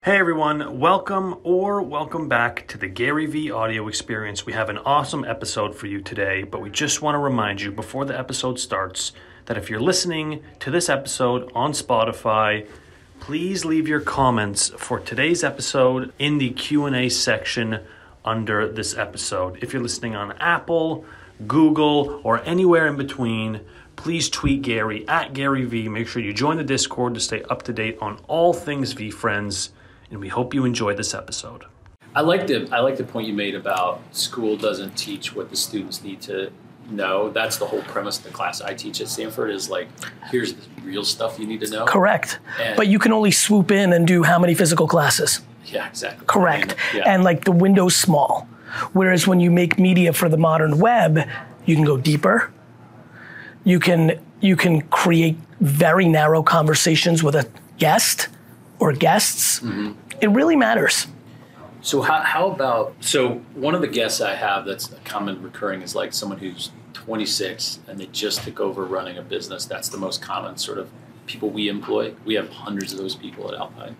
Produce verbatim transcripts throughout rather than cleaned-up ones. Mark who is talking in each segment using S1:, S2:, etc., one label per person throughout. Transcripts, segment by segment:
S1: Hey everyone, welcome or welcome back to the Gary Vee audio experience. We have an awesome episode for you today, but we just want to remind you before the episode starts that if you're listening to this episode on Spotify, please leave your comments for today's episode in the Q and A section under this episode. If you're listening on Apple, Google, or anywhere in between, please tweet Gary at Gary Vee. Make sure you join the Discord to stay up to date on all things VeeFriends. And we hope you enjoy this episode.
S2: I like the I like the point you made about school doesn't teach what the students need to know. That's the whole premise of the class I teach at Stanford is like, here's the real stuff you need to know.
S3: Correct.
S2: And
S3: but you can only swoop in and do how many physical classes?
S2: Yeah, exactly.
S3: Correct.
S2: And, yeah.
S3: and like the window's small. Whereas when you make media for the modern web, you can go deeper. You can you can create very narrow conversations with a guest or guests. Mm-hmm. It really matters.
S2: So how, how about, so one of the guests I have that's a common recurring is like someone who's twenty-six and they just took over running a business. That's the most common sort of people we employ. We have hundreds of those people at Alpine.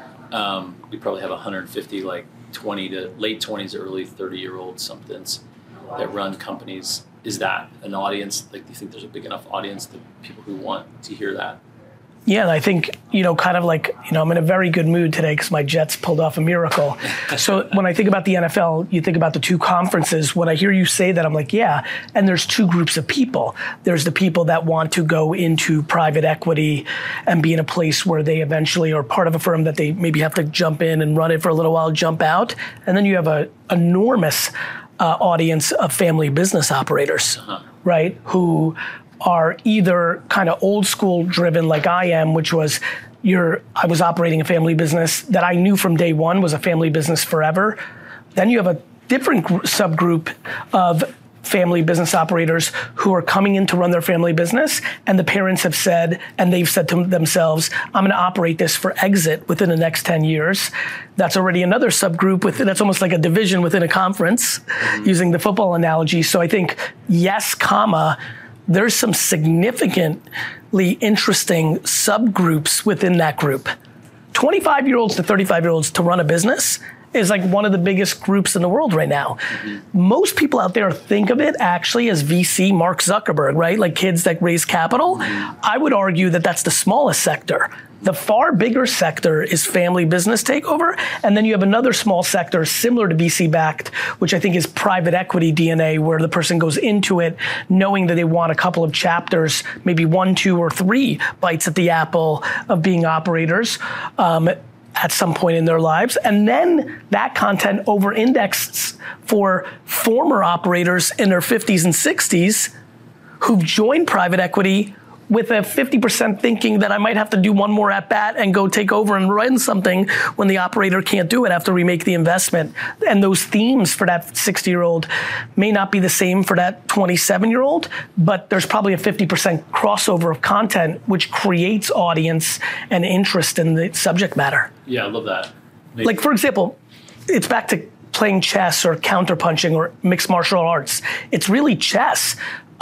S2: Um, we probably have one hundred fifty like twenty to late twenties, early thirty year old somethings that run companies. Is that an audience? Like, do you think there's a big enough audience to people who want to hear that?
S3: Yeah, and I think, you know, kind of like, you know, I'm in a very good mood today because my Jets pulled off a miracle. So when I think about the N F L, you think about the two conferences. When I hear you say that, I'm like, yeah, and there's two groups of people. There's the people that want to go into private equity and be in a place where they eventually are part of a firm that they maybe have to jump in and run it for a little while, jump out. And then you have an enormous uh, audience of family business operators, uh-huh. right, who are either kind of old school driven like I am, which was you're, I was operating a family business that I knew from day one was a family business forever. Then you have a different gr- subgroup of family business operators who are coming in to run their family business, and the parents have said, and they've said to themselves, I'm going to operate this for exit within the next ten years. That's already another subgroup within, that's almost like a division within a conference, mm-hmm. using the football analogy. So I think, yes, comma, there's some significantly interesting subgroups within that group. twenty-five-year-olds to thirty-five-year-olds to run a business is like one of the biggest groups in the world right now. Mm-hmm. Most people out there think of it actually as V C, Mark Zuckerberg, right? Like kids that raise capital. Mm-hmm. I would argue that that's the smallest sector. The far bigger sector is family business takeover. And then you have another small sector similar to V C-backed, which I think is private equity D N A, where the person goes into it knowing that they want a couple of chapters, maybe one, two, or three bites at the apple of being operators um, at some point in their lives. And then that content over-indexes for former operators in their fifties and sixties who've joined private equity with a fifty percent thinking that I might have to do one more at bat and go take over and run something when the operator can't do it after we make the investment. And those themes for that sixty year old may not be the same for that twenty-seven year old, but there's probably a fifty percent crossover of content which creates audience and interest in the subject matter.
S2: Yeah, I love that. Maybe.
S3: Like, for example, it's back to playing chess or counterpunching or mixed martial arts. It's really chess.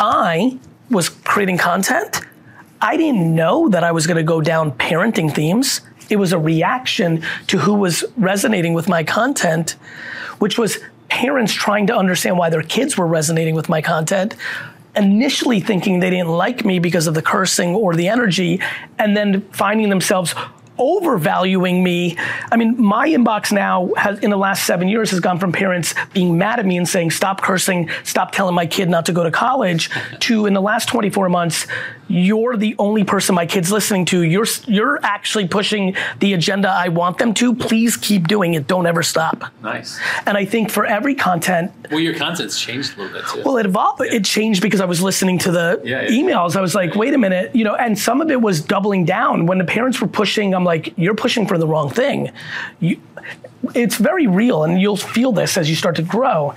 S3: I was creating content. I didn't know that I was going to go down parenting themes. It was a reaction to who was resonating with my content, which was parents trying to understand why their kids were resonating with my content, initially thinking they didn't like me because of the cursing or the energy, and then finding themselves overvaluing me. I mean, my inbox now has, in the last seven years, has gone from parents being mad at me and saying, stop cursing, stop telling my kid not to go to college, to in the last twenty-four months, you're the only person my kid's listening to. You're you're actually pushing the agenda I want them to. Please keep doing it. Don't ever stop.
S2: Nice.
S3: And I think for every content.
S2: Well, your content's changed a little bit too.
S3: Well, it evolved. Yeah. It changed because I was listening to the yeah, yeah. emails. I was like, wait a minute, you know, and some of it was doubling down. When the parents were pushing, I'm like, you're pushing for the wrong thing. You, it's very real, and you'll feel this as you start to grow.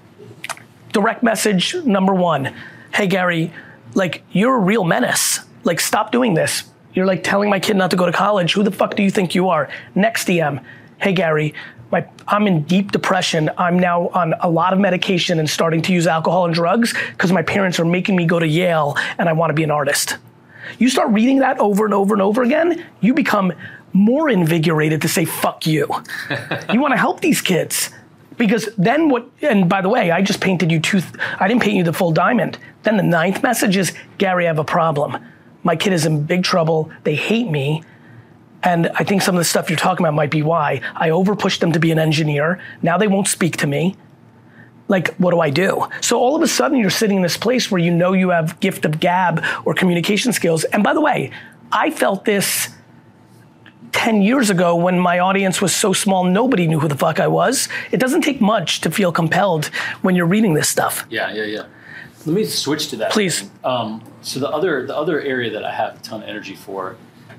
S3: Direct message number one. Hey, Gary, like, you're a real menace. Like, stop doing this. You're like telling my kid not to go to college. Who the fuck do you think you are? Next D M. Hey, Gary, my, I'm in deep depression. I'm now on a lot of medication and starting to use alcohol and drugs because my parents are making me go to Yale and I want to be an artist. You start reading that over and over and over again, you become more invigorated to say, fuck you. You want to help these kids. Because then what, and by the way, I just painted you two, I didn't paint you the full diamond. Then the ninth message is, Gary, I have a problem. My kid is in big trouble. They hate me. And I think some of the stuff you're talking about might be why. I overpushed them to be an engineer. Now they won't speak to me. Like, what do I do? So all of a sudden you're sitting in this place where you know you have gift of gab or communication skills. And by the way, I felt this ten years ago when my audience was so small, nobody knew who the fuck I was. It doesn't take much to feel compelled when you're reading this stuff.
S2: Yeah, yeah, yeah. Let me switch to that.
S3: Please.
S2: Um, so the other the other area that I have a ton of energy for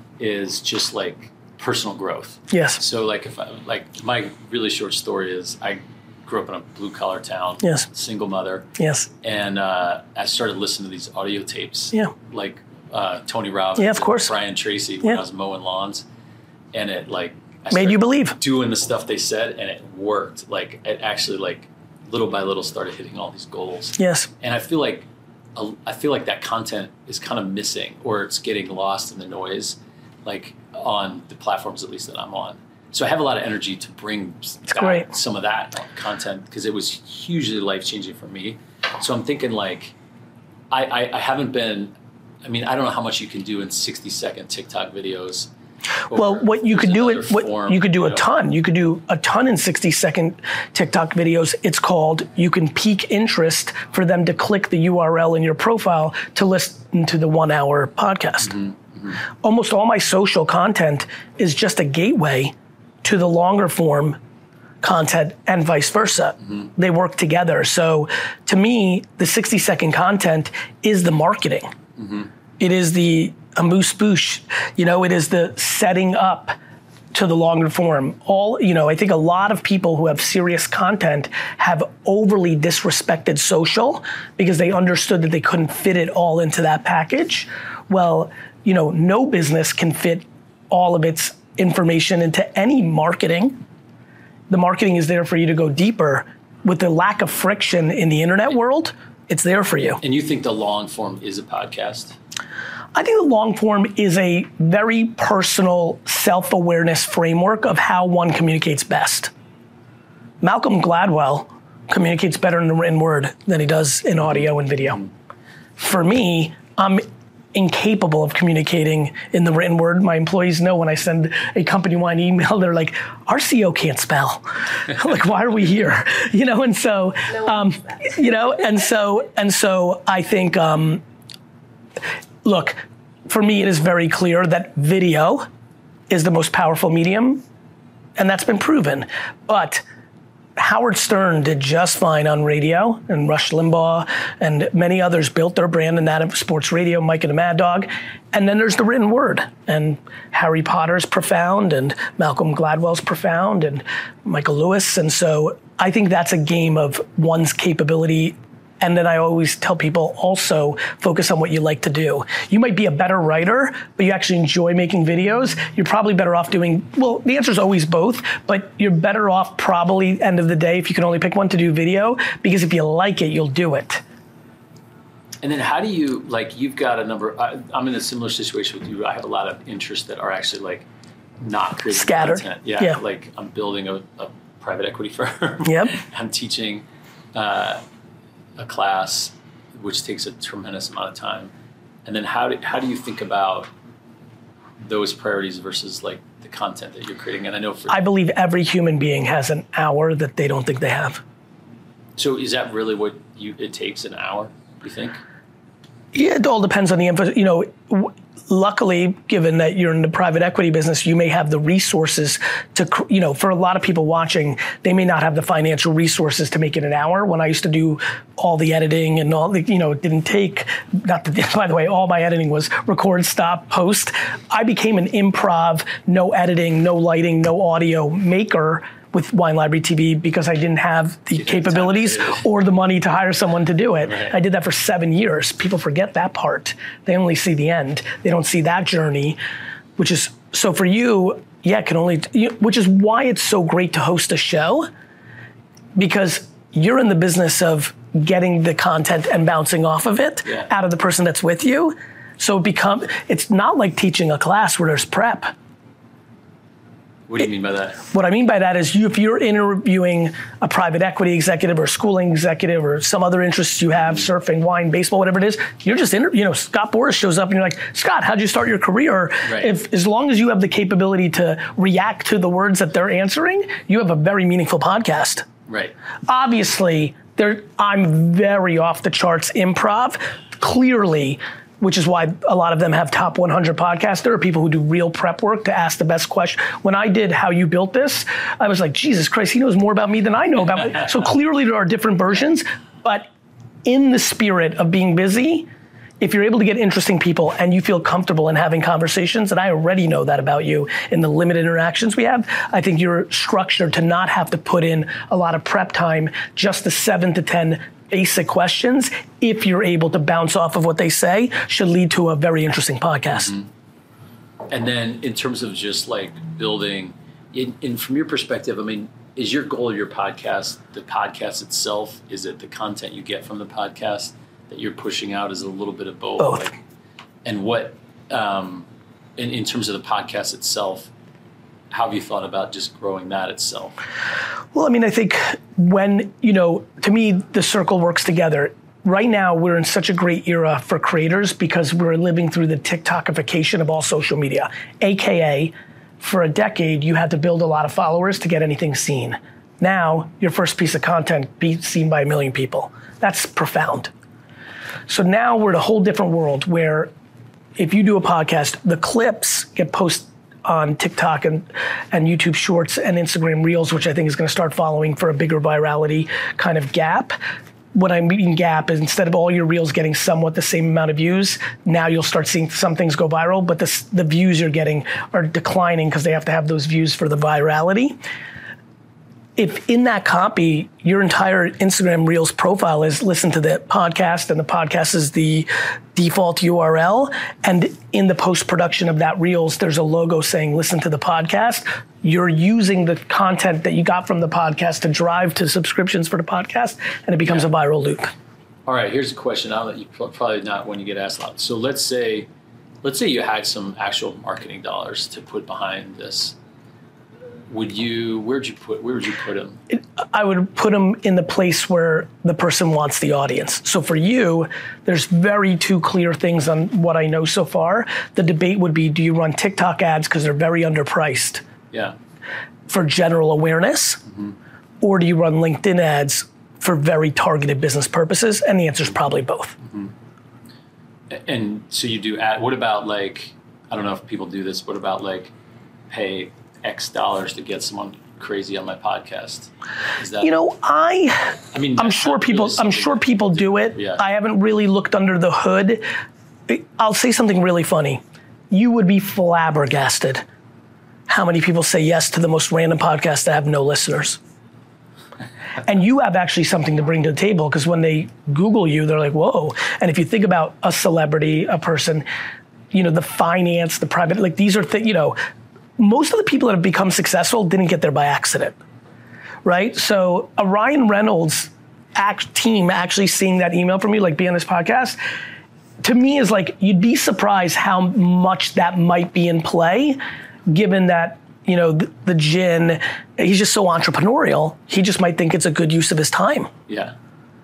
S2: is just like personal growth.
S3: Yes.
S2: So like if I, like my really short story is I grew up in a blue collar town.
S3: Yes.
S2: Single mother.
S3: Yes.
S2: And uh, I started listening to these audio tapes.
S3: Yeah.
S2: Like uh, Tony Robbins.
S3: Yeah, of course.
S2: Brian Tracy when
S3: yeah.
S2: I was mowing lawns, and it like I
S3: made you believe
S2: doing the stuff they said, and it worked. Like it actually like little by little started hitting all these goals.
S3: Yes.
S2: And I feel like I feel like that content is kind of missing, or it's getting lost in the noise, like on the platforms at least that I'm on. So I have a lot of energy to bring back some of that content because it was hugely life-changing for me. So I'm thinking like, I, I, I haven't been, I mean, I don't know how much you can do in sixty second TikTok videos.
S3: Well, what you could do it, what
S2: form,
S3: you could do
S2: you
S3: a
S2: know.
S3: ton. You could do a ton in sixty second TikTok videos. It's called, you can pique interest for them to click the U R L in your profile to listen to the one hour podcast.
S2: Mm-hmm, mm-hmm.
S3: Almost all my social content is just a gateway to the longer form content and vice versa. Mm-hmm. They work together. So to me, the sixty second content is the marketing. Mm-hmm. It is the amuse bouche, you know, it is the setting up to the longer form. All, you know, I think a lot of people who have serious content have overly disrespected social because they understood that they couldn't fit it all into that package. Well, you know, no business can fit all of its information into any marketing. The marketing is there for you to go deeper. With the lack of friction in the internet world, it's there for you.
S2: And you think the long form is a podcast?
S3: I think the long form is a very personal self-awareness framework of how one communicates best. Malcolm Gladwell communicates better in the written word than he does in audio and video. For me, I'm incapable of communicating in the written word. My employees know when I send a company-wide email, they're like, our C E O can't spell. Like, why are we here? You know, and so, um, you know, and so, and so I think, um, look, for me, it is very clear that video is the most powerful medium, and that's been proven. But Howard Stern did just fine on radio, and Rush Limbaugh and many others built their brand in that of sports radio, Mike and the Mad Dog. And then there's the written word, and Harry Potter's profound, and Malcolm Gladwell's profound, and Michael Lewis. And so I think that's a game of one's capability. And then I always tell people also focus on what you like to do. You might be a better writer, but you actually enjoy making videos. You're probably better off doing, well, the answer is always both, but you're better off probably end of the day if you can only pick one to do video, because if you like it, you'll do it.
S2: And then how do you, like, you've got a number, I, I'm in a similar situation with you. I have a lot of interests that are actually like not creating
S3: scattered.
S2: content. Yeah,
S3: yeah.
S2: Like I'm building a, a private equity firm.
S3: Yep.
S2: I'm teaching uh, a class, which takes a tremendous amount of time. And then how do, how do you think about those priorities versus like the content that you're creating? And I know for
S3: I believe every human being has an hour that they don't think they have.
S2: So is that really what you it takes, an hour, you think?
S3: Yeah, it all depends on the info. You know, w- luckily, given that you're in the private equity business, you may have the resources to, cr- you know, for a lot of people watching, they may not have the financial resources to make it an hour. When I used to do all the editing and all the, you know, it didn't take, not the, by the way, all my editing was record, stop, post. I became an improv, no editing, no lighting, no audio maker with Wine Library T V because I didn't have the capabilities or the money to hire someone to do it. Right. I did that for seven years. People forget that part. They only see the end. They don't see that journey, which is, so for you, yeah, can only, which is why it's so great to host a show, because you're in the business of getting the content and bouncing off of it yeah. out of the person that's with you. So it become, it's not like teaching a class where there's prep.
S2: What do you mean by that?
S3: What I mean by that is you, if you're interviewing a private equity executive or a schooling executive or some other interests you have, mm-hmm. surfing, wine, baseball, whatever it is, you're just, inter- you know, Scott Boras shows up and you're like, Scott, how'd you start your career?
S2: Right.
S3: If as long as you have the capability to react to the words that they're answering, you have a very meaningful podcast.
S2: Right.
S3: Obviously, there, I'm very off the charts improv, clearly, which is why a lot of them have top one hundred podcasts. There are people who do real prep work to ask the best question. When I did How You Built This, I was like, Jesus Christ, he knows more about me than I know about me. So clearly there are different versions, but in the spirit of being busy, if you're able to get interesting people and you feel comfortable in having conversations, and I already know that about you in the limited interactions we have, I think you're structured to not have to put in a lot of prep time, just the seven to ten basic questions, if you're able to bounce off of what they say, should lead to a very interesting podcast.
S2: Mm-hmm. And then in terms of just like building, in, in from your perspective, I mean, is your goal of your podcast, the podcast itself? Is it the content you get from the podcast that you're pushing out? Is it a little bit of both?
S3: Both.
S2: Like, and what, um, in, in terms of the podcast itself, how have you thought about just growing that itself?
S3: Well, I mean, I think when, you know, to me, the circle works together. Right now, we're in such a great era for creators because we're living through the TikTokification of all social media, A K A, for a decade, you had to build a lot of followers to get anything seen. Now, your first piece of content be seen by a million people. That's profound. So now we're in a whole different world where if you do a podcast, the clips get posted on TikTok and, and YouTube Shorts and Instagram Reels, which I think is going to start following for a bigger virality kind of gap. What I mean gap is instead of all your Reels getting somewhat the same amount of views, now you'll start seeing some things go viral, but the, the views you're getting are declining because they have to have those views for the virality. If in that copy, your entire Instagram Reels profile is listen to the podcast and the podcast is the default U R L, and in the post-production of that Reels, there's a logo saying listen to the podcast, you're using the content that you got from the podcast to drive to subscriptions for the podcast, and it becomes yeah. a viral loop.
S2: All right, here's a question. I'll let you, probably not when you get asked a lot. So let's say, let's say you had some actual marketing dollars to put behind this. Would you, where'd you put, where would you put them?
S3: I would put them in the place where the person wants the audience. So for you, there's very two clear things on what I know so far. The debate would be, do you run TikTok ads because they're very underpriced?
S2: Yeah.
S3: For general awareness? Mm-hmm. Or do you run LinkedIn ads for very targeted business purposes? And the answer is probably both.
S2: Mm-hmm. And so you do ad, what about like, I don't know if people do this, what about like pay X dollars to get someone crazy on my podcast? Is that,
S3: you know, I,
S2: I mean,
S3: I'm sure people, really I'm sure people do it.
S2: Yeah.
S3: I haven't really looked under the hood. I'll say something really funny. You would be flabbergasted how many people say yes to the most random podcasts that have no listeners. And you have actually something to bring to the table because when they Google you, they're like, whoa. And if you think about a celebrity, a person, you know, the finance, the private, like these are things, you know, most of the people that have become successful didn't get there by accident, right? So a Ryan Reynolds act team actually seeing that email from you, like be on this podcast, to me is like, you'd be surprised how much that might be in play, given that, you know, the, the Jin, he's just so entrepreneurial, he just might think it's a good use of his time.
S2: Yeah.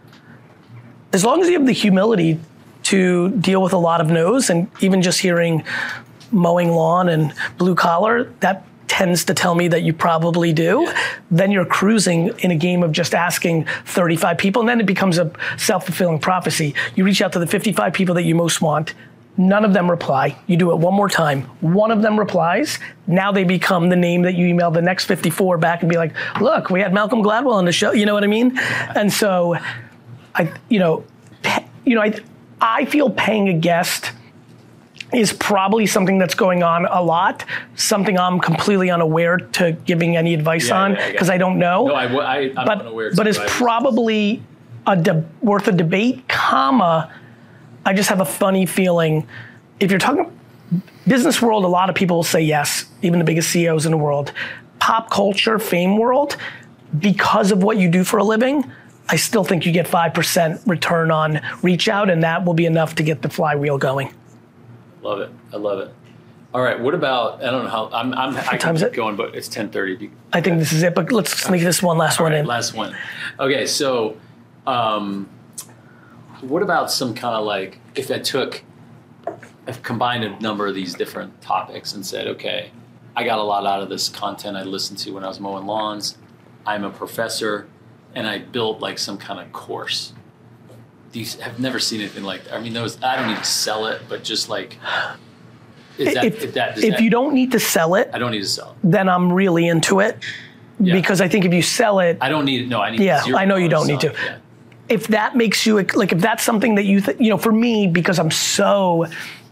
S3: As long as you have the humility to deal with a lot of no's, and even just hearing mowing lawn and blue collar, that tends to tell me that you probably do. Yeah. Then you're cruising in a game of just asking thirty-five people, and then it becomes a self-fulfilling prophecy. You reach out to the fifty-five people that you most want, none of them reply. You do it one more time, one of them replies, now they become the name that you email the next fifty-four back and be like, look, we had Malcolm Gladwell on the show, you know what I mean? Yeah. And so, I, you know, you know, I, I feel paying a guest is probably something that's going on a lot, something I'm completely unaware to giving any advice yeah, on because yeah, I, I don't know.
S2: No, I, I, I'm
S3: but,
S2: unaware.
S3: But it's probably a de- worth a debate, comma, I just have a funny feeling, if you're talking business world, a lot of people will say yes, even the biggest C E Os in the world. Pop culture, fame world, because of what you do for a living, I still think you get five percent return on reach out, and that will be enough to get the flywheel going.
S2: Love it. I love it. All right. What about? I don't know how. I'm. I'm I
S3: time is
S2: can
S3: it?
S2: keep going, but it's ten thirty.
S3: I think this is it, but let's sneak this one last
S2: All
S3: one
S2: right,
S3: in.
S2: last one. Okay. So, um, what about some kind of like if I took, I've combined a number of these different topics and said, okay, I got a lot out of this content I listened to when I was mowing lawns. I'm a professor, and I built like some kind of course. These I've never seen anything like that. I mean, those I don't need to sell it, but just like, is that
S3: If,
S2: if, that, does
S3: if
S2: that,
S3: you don't need to sell it,
S2: I don't need to sell it.
S3: then I'm really into it.
S2: Yeah.
S3: Because I think if you sell it,
S2: I don't need no. I need.
S3: Yeah,
S2: zero
S3: I know you
S2: dollars
S3: don't need
S2: sell
S3: to.
S2: it, yeah.
S3: if that makes you, like if that's something that you, th- you know, for me, because I'm so,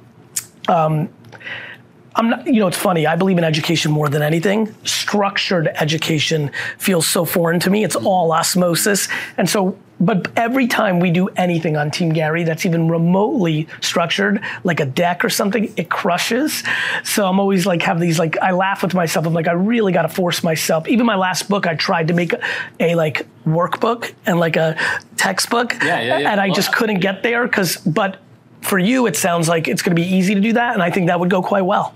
S3: um, I'm not, you know, it's funny, I believe in education more than anything. Structured education feels so foreign to me. It's all osmosis. And so, but every time we do anything on Team Gary that's even remotely structured, like a deck or something, it crushes. So I'm always like, have these, like, I laugh with myself. I'm like, I really got to force myself. Even my last book, I tried to make a, a like workbook and like a textbook.
S2: Yeah, yeah, yeah.
S3: And I
S2: Well,
S3: just couldn't get there because, but for you, it sounds like it's going to be easy to do that. And I think that would go quite well.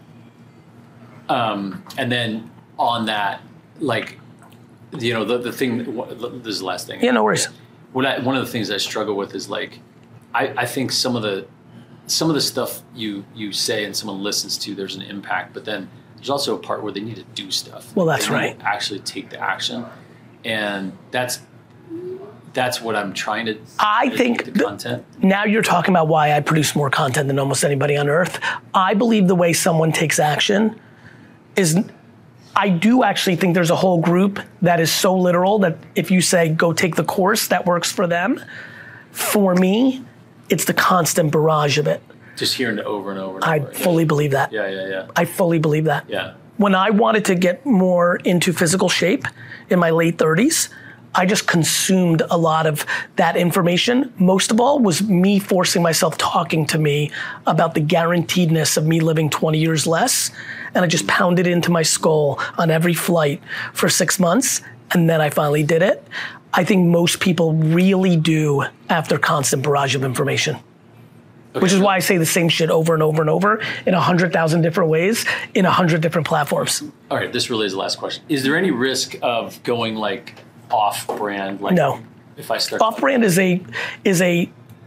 S2: Um, and then on that, like, you know, the, the thing, this is the last thing.
S3: Yeah, no worries.
S2: What I, one of the things I struggle with is like, I, I think some of the, some of the stuff you, you say and someone listens to, there's an impact, but then there's also a part where they need to do stuff.
S3: Well, that's
S2: They need
S3: right.
S2: to actually take the action. And that's, that's what I'm trying to,
S3: I
S2: to
S3: think
S2: get the
S3: th-
S2: content.
S3: Now you're talking about why I produce more content than almost anybody on earth. I believe the way someone takes action is, I do actually think there's a whole group that is so literal that if you say, go take the course, that works for them. For me, it's the constant barrage of it.
S2: Just hearing it over and over and
S3: I
S2: over.
S3: fully believe that.
S2: Yeah, yeah, yeah.
S3: I fully believe that.
S2: Yeah.
S3: When I wanted to get more into physical shape in my late thirties, I just consumed a lot of that information. Most of all was me forcing myself talking to me about the guaranteedness of me living twenty years less. And I just pounded into my skull on every flight for six months. And then I finally did it. I think most people really do after constant barrage of information.
S2: Okay.
S3: Which is why I say the same shit over and over and over in a hundred thousand different ways, in a hundred different platforms.
S2: All right, this really is the last question. Is there any risk of going like off-brand? Like
S3: No.
S2: If I start
S3: Off-brand is a is a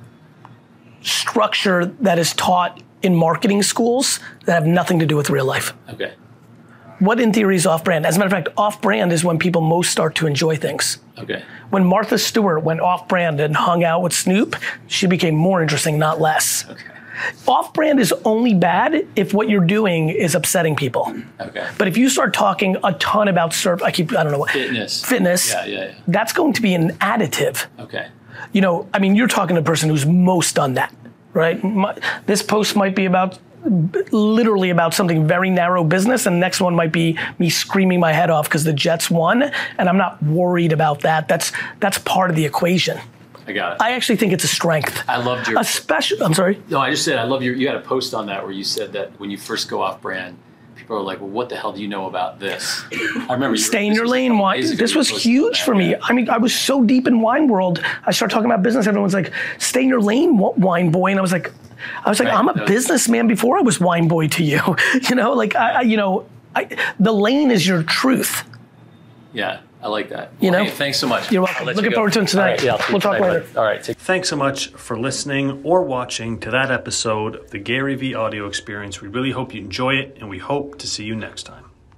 S3: structure that is taught in marketing schools that have nothing to do with real life.
S2: Okay.
S3: What in theory is off-brand? As a matter of fact, off-brand is when people most start to enjoy things.
S2: Okay.
S3: When Martha Stewart went off-brand and hung out with Snoop, she became more interesting, not less.
S2: Okay.
S3: Off-brand is only bad if what you're doing is upsetting people.
S2: Okay.
S3: But if you start talking a ton about surf, I keep, I don't know what.
S2: Fitness.
S3: Fitness.
S2: Yeah, yeah, yeah.
S3: That's going to be an additive.
S2: Okay.
S3: You know, I mean, you're talking to a person who's most done that, right? My, this post might be about, literally about something very narrow business, and the next one might be me screaming my head off because the Jets won, and I'm not worried about that. That's that's part of the equation.
S2: I got it.
S3: I actually think it's a strength.
S2: I loved your.
S3: Especially, I'm sorry?
S2: No, I just said I love your. You had a post on that where you said that when you first go off-brand, people are like, "Well, what the hell do you know about this?" I remember. You
S3: Stay
S2: were,
S3: in your
S2: was
S3: lane. Wine.
S2: days ago
S3: This
S2: you
S3: was
S2: posted
S3: huge
S2: that,
S3: for me.
S2: yeah.
S3: I mean, I was so deep in wine world. I started talking about business. Everyone's like, "Stay in your lane, wa- wine boy," and I was like, "I was like,
S2: Right,
S3: I'm a
S2: no.
S3: businessman before I was wine boy to you." You know, like I, I you know, I, the lane is your truth.
S2: Yeah, I like that.
S3: You
S2: Well,
S3: know?
S2: hey, thanks so much.
S3: You're welcome.
S2: I'll let
S3: Looking
S2: you go.
S3: forward to it tonight.
S2: All right, yeah, I'll see you
S3: We'll talk
S2: tonight,
S3: later.
S2: bud. All right. Take
S1: Thanks so much for listening or watching to that episode of the Gary Vee Audio Experience. We really hope you enjoy it, and we hope to see you next time.